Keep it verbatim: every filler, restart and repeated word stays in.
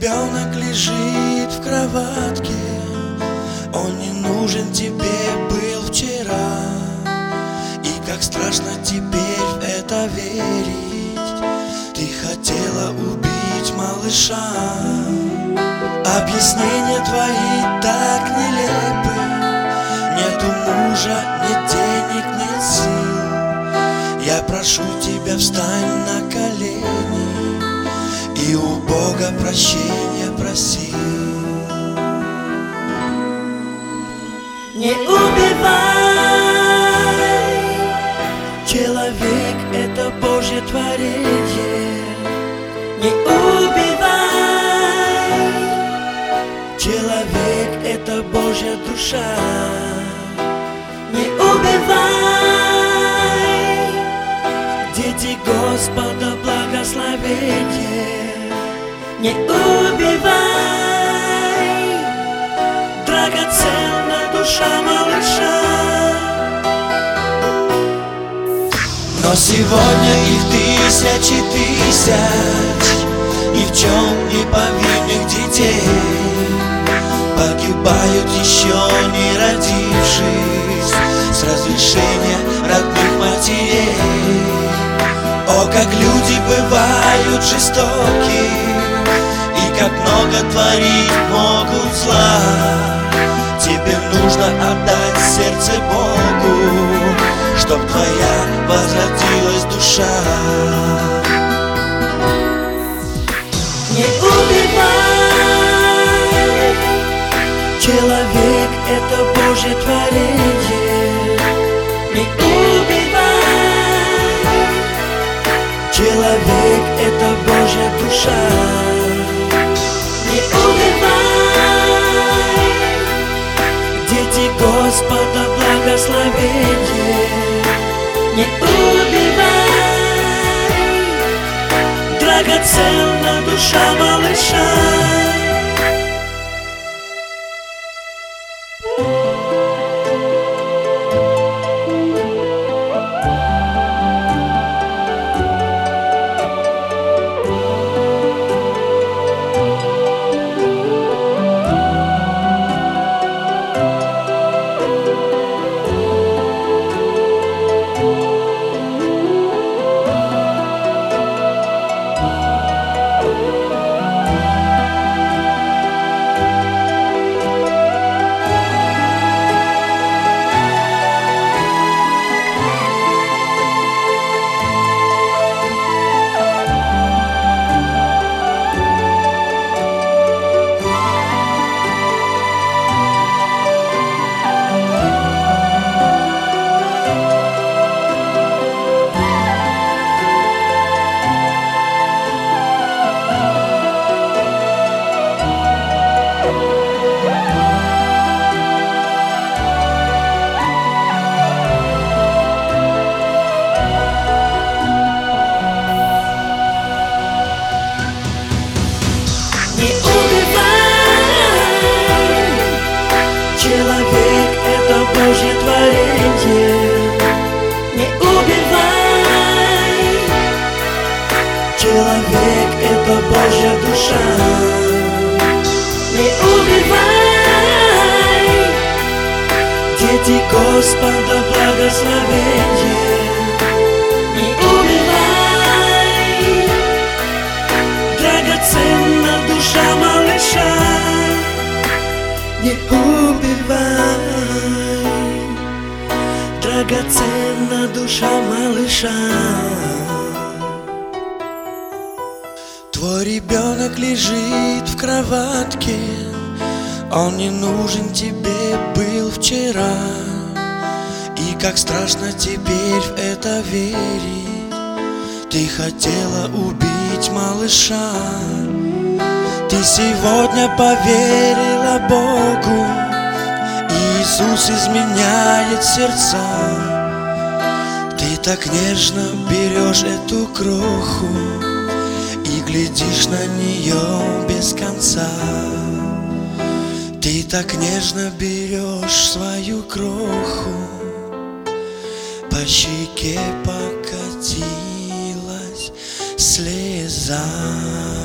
ребенок лежит в кроватке, он не нужен тебе был вчера. И как страшно теперь в это верить, ты хотела убить малыша. Объяснения твои так нелепы, нету мужа, нет денег, нет сил. Я прошу тебя, встань на колени и у Бога прощения проси. Не убивай, человек — это Божье творение. Не убивай, человек — это Божья душа. Не убивай, дети Господа благословение. Не убивай, драгоценна душа малыша. Но сегодня их тысячи тысяч ни в чем не повинных детей погибают, еще не родившись, с разрешения родных матерей. О, как люди бывают жестоки, и как много творить могут зла. Тебе нужно отдать сердце Богу, чтоб твоя возродилась душа. Не убивай, человек — это Божье творение. Не убивай, человек — это Божья душа. Не убивай, дети Господа благословение. Не убивай, драгоценна душа малыша. Божье творение. Не убивай, человек — это Божья душа. Не убивай, дети Господа благословение. Не убивай, драгоценна душа малыша. Не убивай, драгоценна душа малыша. Твой ребенок лежит в кроватке, он не нужен тебе был вчера. И как страшно теперь в это верить, ты хотела убить малыша. Ты сегодня поверила Богу, Иисус изменяет сердца. Ты так нежно берешь эту кроху и глядишь на нее без конца. Ты так нежно берешь свою кроху, по щеке покатилась слеза.